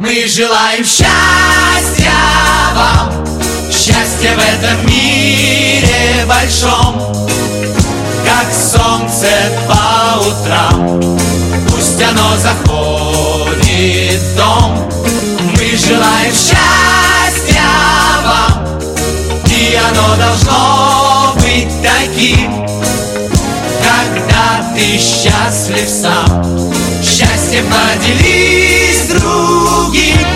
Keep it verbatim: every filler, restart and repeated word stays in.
Мы желаем счастья вам, счастья в этом мире большом, как солнце по утрам, пусть оно заходит в дом. Мы желаем счастья вам, и оно должно быть таким, когда ты счастлив сам. Счастьем поделись с другим.